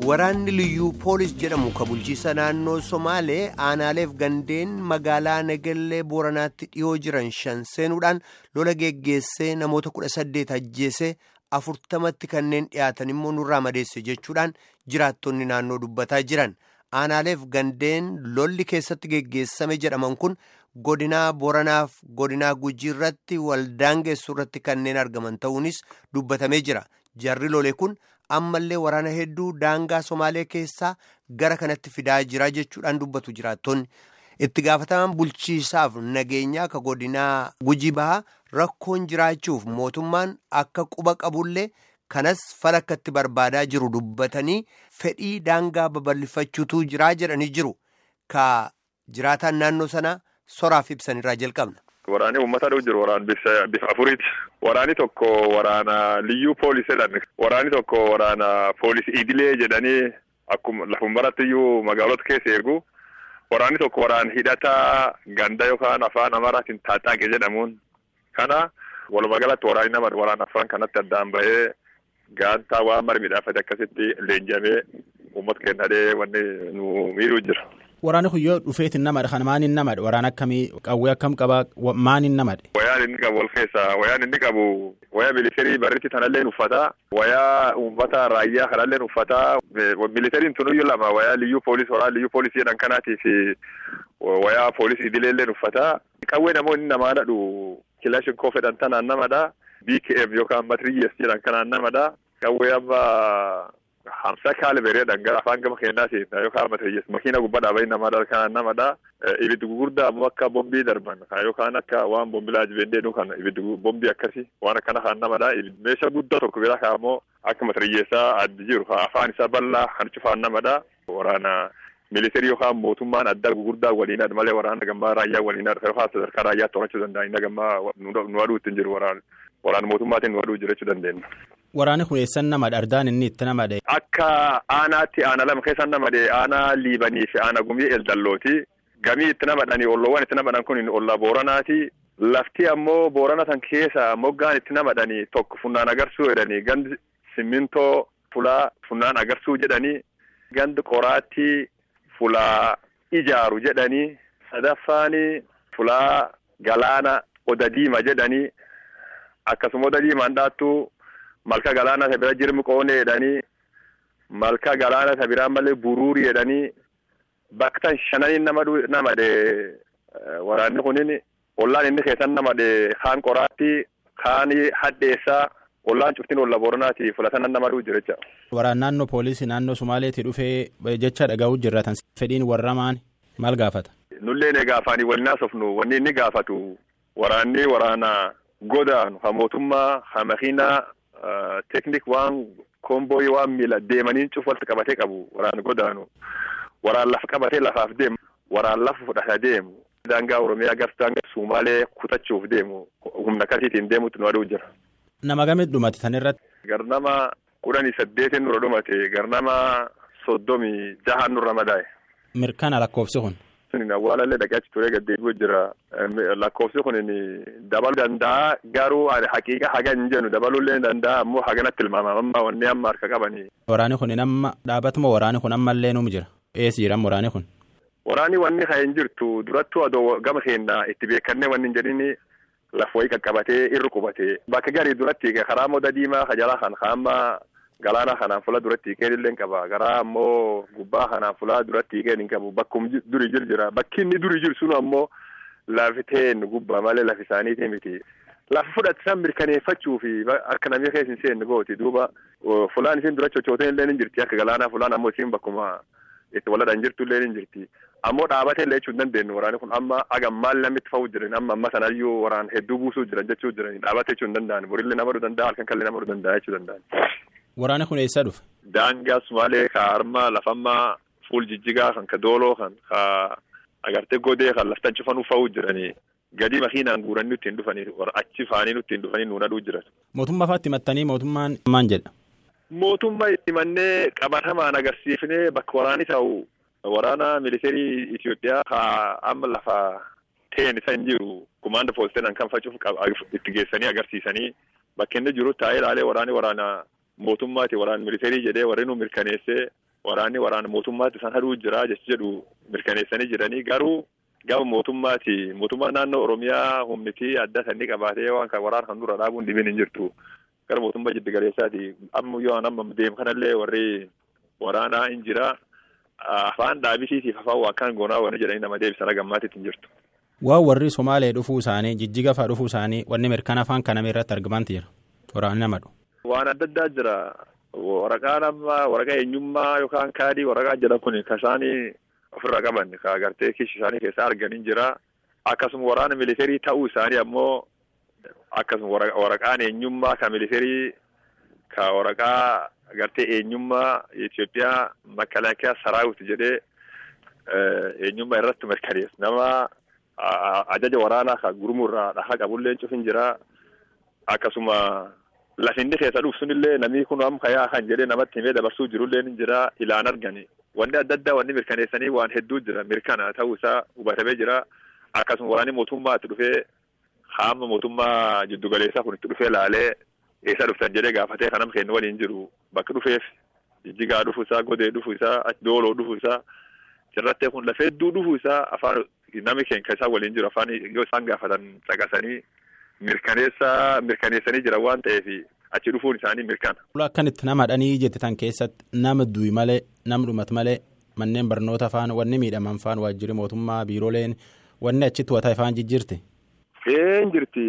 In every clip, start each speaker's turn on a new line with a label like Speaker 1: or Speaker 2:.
Speaker 1: Waraanni liyyuu poolis jedhamu ka bulchiisa naannoo Somaalee aanaaleef gandeen magaalaa Nagellee Booranaatti dhiyoo jiran 5 seenuudhaan lola geggeessee namoota 18 ajjeesee 40tti kanneen dhiyaatan immoo nurraa madeesse jechuudhaan jiraattonni naannoo dubbataa jiran. Aanaaleef gandeen lolli keessatti geggeessame jedhaman kun godinaa Booranaaf godinaa Gujii irratti waldaangeessu irratti kanneen argaman ta'uunis dubbatamee jira. Jarri lole kun ammallee waraana hedduu daangaa Somaalee keessaa gara kanatti fidaa jira jechuudhaan dubbatu jiraattonni. Itti gaafatamaan bulchiisaaf nageenyaa ka godinaa Gujii bahaa rakkoon jiraachuuf mootummaan akka quba qabullee kanas falakkatti barbaadaa jiru dubbatanii fedhii daangaa babal'ifachuutu jiraa jedhanii jiru. Ka jiraataan naannoo sanaa soraaf ibsanirraa jalqabna.
Speaker 2: Waraanni uummata dhuu jiru waraan bifa afuriiti. Waraanni tokko waraana liyyuu pooliseedhaan. Waraanni tokko waraana poolisii idilee jedhanii akkuma lafuma barattiyyuu magaalota keessa eegu. Waraanni tokko waraana hidhataa ganda yookaan afaan Amaaraatiin Taaxaaqee jedhamuun. Kana walumaa galatti waraana afaan kanatti addaan bahee gaantaa waan marmiidhaafate akkasitti leenjamee uummata kennadee wanni nu miidhuu jira.
Speaker 3: Waraanni kun yoo dhufeetiin namadha kan maaniin namadha waraana akkamii qawwee akkam qabaa maaniin namadha.
Speaker 2: Wayaan inni qabu wal keessa wayaan inni qabu wayaa miliitarii barreetti tanalleen uffata wayaa uummata raayyaa kanalleen uffata miliitariin tunuyyuu lama wayaa liyyuu poolis waraana liyyuu poolisii jedhan kanaatiif wayaa poolisii idileelleen uffata qawwee namoonni namaadha kilaashinkoo fedhan tanaan namadha BKM yookaan matriyees jedhan kanaan namadha qawwee amma hamsa kaalibereedhaan gara afaan gama keenyaati yookaan matriyees makiina gubbaa dhaabanii namaadha kanaan namadha ibiddi gurguddaa ammoo akka bombii darban yookaan akka waan bombilaa jibendee kan ibiddi bombii akkasii waan akkana kan namadha meeshaa guddaa tokko biraa kaa'amoo akka matriyeessaa addi jiru afaan isaa bal'aa kan cufaan namadha waraana miliitarii yookaan mootummaan adda gurguddaa waliinadha malee waraana gammaa raayyaa waliinadha yookaan sadarkaa raayyaa to'achuu danda'a gammaa nu aduu ittiin jiru waraana mootummaatiin nu aduu jirachuu dandeenya.
Speaker 3: Waraanni kun eessan namadha ardaan inni itti namadha.
Speaker 2: Akka aanaatti aana lama keessan namadhe aana liibanii fi aana gumii eldallooti. Gamii itti namadhanii olloowwan itti namadhan kun olla Booranaati. Lafti ammoo Boorana san keessa moggaan itti namadhanii tokko funnaan agarsuu jedhanii gandi simmintoo fulaa funnaan agarsuu jedhanii gandi qoraatti fulaa ijaaru jedhanii sadaffaani fulaa galaana oda diima jedhanii akkasuma oda diimaan dhaattu malka galaana sabira jirmi qoonee jedhanii malka galaana sabiraan malee buruuri jedhanii bakka shananii namadhe waraanni kunin ollaan inni keessan namadhe kaan qoraatti kaan hadheessaa ollaan cuftiin olla Booranaati fulatan namaduu jiracha.
Speaker 3: Waraan naannoo poolisii naannoo Somaaleetii dhufee jecha dhaga'uu jirratan fedhiin warra maal gaafata? Nullee
Speaker 2: ne gaafaanii waliin sofnu wanni inni gaafatu waraanni waraana godaanu ha mootummaa ha makiinaa teknik waan kombooyi waan miila deemaniin cufalti qabatee qabu waraan godaanu waraan lafa qabatee lafaaf deemu waraan lafa fudhata deemu daangaa Oromiyaa garsu daangaa Somaalee kutachuuf deemu humna kasiitiin deemutti nu aduu jira.
Speaker 3: Nama gamit dhumate san irratti?
Speaker 2: Garnama 18 nurra dhumate garnama 36 nurra madaa'e.
Speaker 3: Mirkana lakkoofsi kun?
Speaker 2: Sunin awwaalallee dhaqaachi turee gaddeebi'u jira. Lakkoofsi kun dabaluu danda'a garuu haqiiqa haga hin jennu dabaluullee danda'a ammoo haganatti tilmaamama amma wanni amma harka qabanii.
Speaker 3: Waraanni kun amma dhaabatuma waraanni kun ammallee numu jira. Eessi jiran waraanni kun?
Speaker 2: Waraanni wanni hin jirtu durattuu adoo gama keenya itti beekannee wanni hin jedhini lafa wayii qaqqabatee irra qubatee bakka garii duratti karaa moda diimaa kajalaa kan amma galaana kanaan fuula duratti hiikeen qaba garaa ammoo gubbaa kanaan fuula duratti hiikeen hin qabu bakkum duri jira bakki inni duri jiru sun ammoo lafiteen gubbaa malee lafi isaaniitii miti lafa fudhatisan mirkaneeffachuu fi akka namni keessa hin seenne gooti duuba fuulaan isin dura cochooteen illee hin jirti akka galaanaa fuulaan ammoo isin bakkuma itti waladhaan jirtu illee hin jirti ammoo dhaabatee illee jechuu hin dandeenyu waraanni kun amma agam maal namitti fa'uu jiran amma sanayyuu waraan hedduu buusuu jiran jechuu jiran dhaabatee jechuu hin danda'an borillee namaduu danda'a halkan kallee namaduu danda'a jechuu danda'an.
Speaker 3: Waraanni kun eessaa dhufe?
Speaker 2: Daangaa Somaalee ka harma lafammaa fuul jijjigaa kan ka dooloo kan ka agartee godee kan laftan cufanuu fa'uu jiranii gadi makiinaan guuranii nutti hin dhufanii achi faanii nutti hin dhufanii nuun aduu jiran.
Speaker 3: Mootummaa faatti mattanii mootummaan maan jedha?
Speaker 2: Mootummaa itti mannee qabatamaan agarsiifnee bakka waraanni ta'u waraana miliitarii Itoophiyaa ka amma lafa ta'een isa hin jiru kumaanda pooliseedhaan kan facuuf itti geessanii agarsiisanii bakka inni jiru taa'ee ilaalee waraana mootummaati waraana miliitarii jedhee warri nu mirkaneessee waraana mootummaatti isaan haduu jira jecha jedhu mirkaneessanii jiranii garuu gaafa mootummaa naannoo Oromiyaa humnitii adda sanni qabaatee waan kan waraana kan dura dhaabuun dhibeen hin jirtu gara mootummaa jiddu galeessaati amma yoo amma deemu kanallee warri waraanaa hin jira afaan dhaabisiitiif afaan waaqaan goonaa waan jedhanii nama deebisan gammaatiitti hin jirtu.
Speaker 3: Waa warri Somaalee dhufuu isaanii jijjiga fa'aa dhufuu isaanii wanni mirkana afaan kaname irratti argamanti jira waraanni namadhu. Waan
Speaker 2: adda addaa jira waraqaa eenyummaa yookaan kaadii waraqaa jedhan kun kan isaanii ofirraa qaban ka agartee kishi isaanii keessaa arganii jira akkasuma waraana militeerii ta'uu isaanii ammoo akkasuma waraqaan eenyummaa ka militeerii ka waraqaa agartee eenyummaa Itoophiyaa makalaakiyaa saraawuti jedhee eenyummaa irratti mirkaneessu nama ajaja waraanaa ka gurmurraa dhahaa qabullee cufin jira akkasuma lafinni keessa dhufu sunillee namni kun amma kayaa kan jedhee namatti himee dabarsuu jirullee ni jira ilaan argani wanni adda addaa wanni mirkaneessanii waan hedduu jira mirkana ta'uu isaa hubatamee jira akkasuma waraanni mootummaatti dhufee haama mootummaa jiddu galeessaa kun itti dhufee laalee eessa dhuftan jedhee gaafatee kanam kennu waliin jiru bakka dhufeef jijjigaa dhufuu isaa godee dhufuu isaa dooloo dhufuu isaa jirrattee kun lafee hedduu dhufuu isaa afaan namni keenya isaa waliin jiru afaan yoo isaan gaafatan caqasanii mirkaneessanii jira waan ta'eef achi dhufuun isaanii mirkana.
Speaker 3: Akkanitti nama dhanii jettan keessatti nama du'i malee nama dhumatu malee manneen barnoota faan wanni miidhaman faan waajjirri mootummaa biirooleen wanni achitti wataa faan jijjiirti.
Speaker 2: Een jirti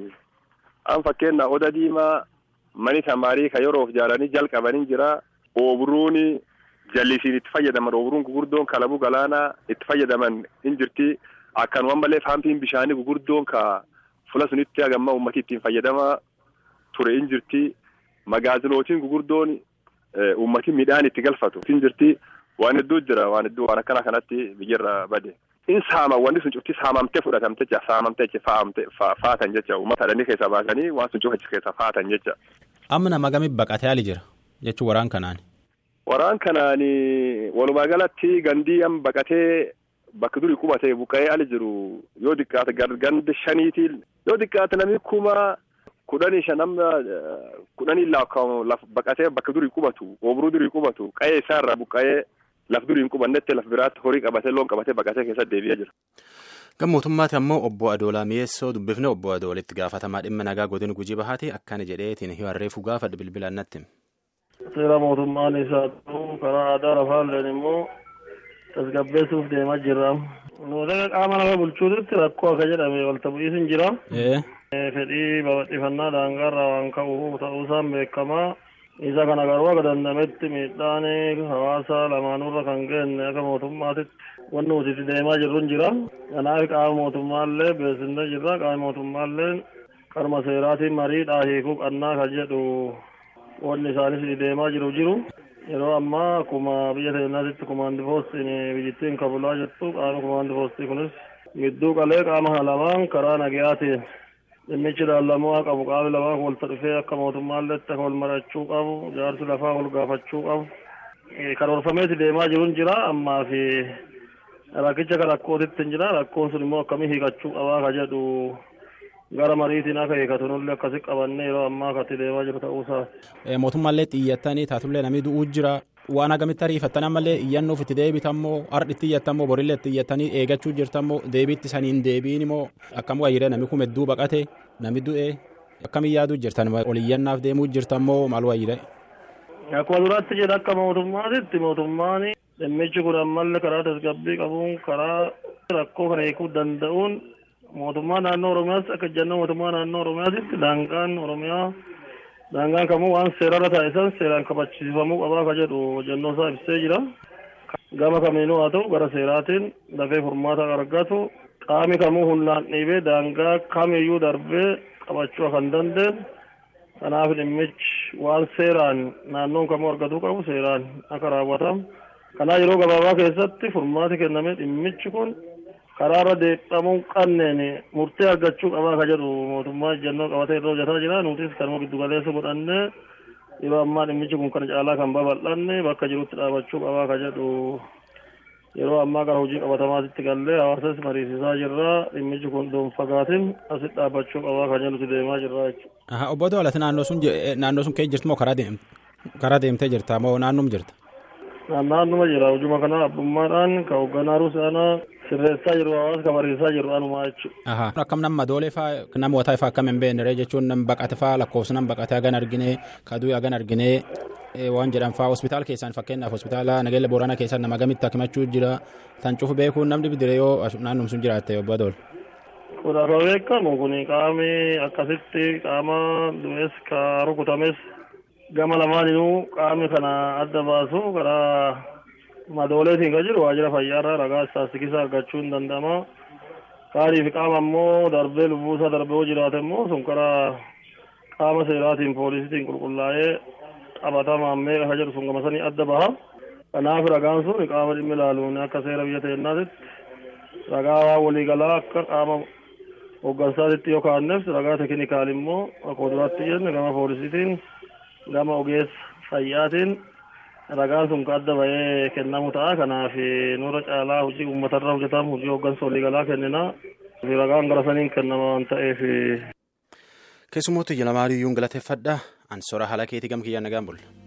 Speaker 2: an fakkeenya oda diimaa mani tamaarii ka yeroof jaaranii jalqabanii jira ooburuun jallisiin itti fayyadaman ooburuun gugurdoon kalabuu galaanaa itti fayyadaman hin jirti akkanuma malee faampiin bishaanii gugurdoon ka fula sunitti hagamma ummati ittiin fayyadamaa ture hin jirti magaazinootiin gugurdoon ummati midhaan itti galfatu hin jirti waan hedduu jira waan akkana kanatti biyyarra bade. In saama wanni sun cufti saamamtee fudhatamte jecha saamamtee faatan jecha uummata dhanii keessa baasanii waan sun cufa keessa faatan jecha.
Speaker 3: Amma nama gamii baqatee ali jira jechuun waraan kanaan.
Speaker 2: Waraan kanaan walumaa galatti gandii amma baqatee bakka durii qubatee buqqa'ee ali jiru yoo xiqqaate ganda shaniitiin yoo xiqqaate namni 15 amma 10 lafa baqatee bakka durii qubatu oobruu durii qubatu qa'ee isaarraa buqqa'ee. Laf duriin qubannetti laf biraatti horii qabatee loon qabatee baqatee keessatti deebi'ee jira.
Speaker 3: Kan mootummaatti ammoo obbo Adoolaa mi'eessoo dubbifne obbo Adoolitti gaafatamaa dhimma nagaa godina Gujii Bahaati akkana jedheetiin hiwarreefuu gaafadhe bilbilaan natti.
Speaker 4: Seera mootummaan isaa ta'uu karaa aadaa lafaalleen immoo tasgabbeessuuf deemaa jirra. Nuti qaama nama bulchuutitti rakkoo akka jedhame walta bu'iisin jira. Fedhii babal'ifannaa daangaarraa waan ka'u ta'uusaan beekamaa. Isa kana garuu akka dandametti miidhaan hawaasa lamaanurra kan geenye akka mootummaatitti wanni nuti deemaa jirru jira. Kanaaf qaama mootummaallee beeksisnee jirra. Qaama mootummaallee karma seeraatiin mariidhaa hiikuu qannaa kan jedhu wanni isaanis deemaa jiru. Yeroo ammaa akkuma biyya teenyaatti kumaandi poostiin biyyattiin kabulaa jettu qaama kumaandi poostii kunis gidduu qalee qaama lamaan karaa nagayaatiin. Dhimmichi laallamoo qabu qaamni lamaa walta dhufee akka mootummaallee akka wal marachuu qabu jaarsi lafaa wal gaafachuu qabu karoorfameeti deemaa jiru jira ammaa fi rakkicha kan rakkootitti jira rakkoon sun immoo akkamii hiikachuu qabaa ka jedhu gara mariitiin akka hiikatunullee akkasi qabannee yeroo ammaa katti deemaa jiru ta'uusaati.
Speaker 3: Mootummaallee xiyyattanii taatullee namni du'uu jira waan agamitti ariifattan ammallee iyyannuuf itti deebitammoo ardhitti iyyattammoo borillee itti iyyattanii eegachuu jirtammoo deebiitti saniin deebiin immoo akkam waayiree namni kun hedduu baqate namni du'e akkam yaaduu jirtan ol iyyannaaf deemuu jirtammoo maal waayiree.
Speaker 4: Akkuma duraatti jedha akka mootummaatitti mootummaan dhimmichi kun ammallee karaa tasgabbii qabuun karaa rakkoo kana hiikuu danda'uun mootummaa naannoo Oromiyaas akka jennee mootummaa naannoo Oromiyaatitti daangaan kamuu waan seerarra taasisan seeraan kabachiifamuu qabaa ka jedhu hojjannoo isaa ibsee jira. Gama kamiinuu haa ta'u gara seeraatiin dafee furmaata argatu qaami kamuu humnaan dhiibee daangaa kamiyyuu darbee qabachuu kan dandeenye. Kanaaf dhimmichi waan seeraan naannoon kamuu argatuu qabu seeraan akka raawwatamu. Kanaa yeroo gabaabaa keessatti furmaati kennamee dhimmichi kun karaarra deebi'amuu qabneen murtee argachuu qabaa ka jedhu mootummaa hojjannoo qabatee irra hojjetaa jira. Nutis kanuma giddu galeessa godhannee yeroo ammaa dhimmichi kun kan caalaa kan babal'anne bakka jirutti dhaabachuu qabaa ka jedhu yeroo ammaa gara hojii qabatamaatitti gallee hawaasas mariisisaa jirra. Dhimmichi kun doonfagaatiin asitti dhaabachuu qabaa ka jedhutti deemaa jirra jechuudha.
Speaker 3: Obbo Adoolaa naannoo sun kee jirtu moo karaa deemtee jirta moo naannoom jirta?
Speaker 4: naannuma jira hojuma kana abbummaadhaan ka hoogganaa ruusaanaa sirreessaa jiru hawaasa ka barreessaa jiru anumaa jechuudha.
Speaker 3: Akkam nama madoolee fa'aa nama wataa fa'aa akkam hin beekne jechuun nama baqate fa'aa lakkoofsa nama baqatee hagan arginee kaduu hagan arginee waan jedhan fa'aa hospitaala keessaan fakkeenyaaf hospitaala Nageelle Booranaa keessatti nama gamitti hakimachuu jira tan cufu beekuun namni bidire yoo naannum sun jiraatte obbo Adool.
Speaker 4: Kudhaaf beekamu kun qaamni akkasitti qaama du'es ka rukutames gama lamaaninuu qaamni kana adda baasu karaa madooleetiin kan jiru waajjira fayyaarraa ragaa istaastikisaa argachuu hin danda'ama. Kaaniif qaama immoo darbee lubbuusaa darbee hoo jiraate immoo sun karaa qaama seeraatiin poolisiitiin qulqullaa'ee qabatamaan meeqa ka jedhu sun gama sanii adda baha. Kanaaf ragaan sun qaama dhimmi ilaaluun akka seera biyya teennaatitti ragaa waan waliigalaa akka qaama hooggansaatitti yoo kaanneef ragaa tekinikaal immoo akkuma duraatti jenne gama poolisiitiin gama ogeessa fayyaatiin ragaan sun adda bahee kennamu ta'a. Kanaaf nurra caalaa hojii uummatarra hojjetamu hojii hooggansa waliigalaa kennina ragaan gara saniin kennama waan ta'eef.
Speaker 3: Keessummoota ija lamaaniyyuu galateeffadha. Ansora haala keetii gam kiyyaan nagaan bulla.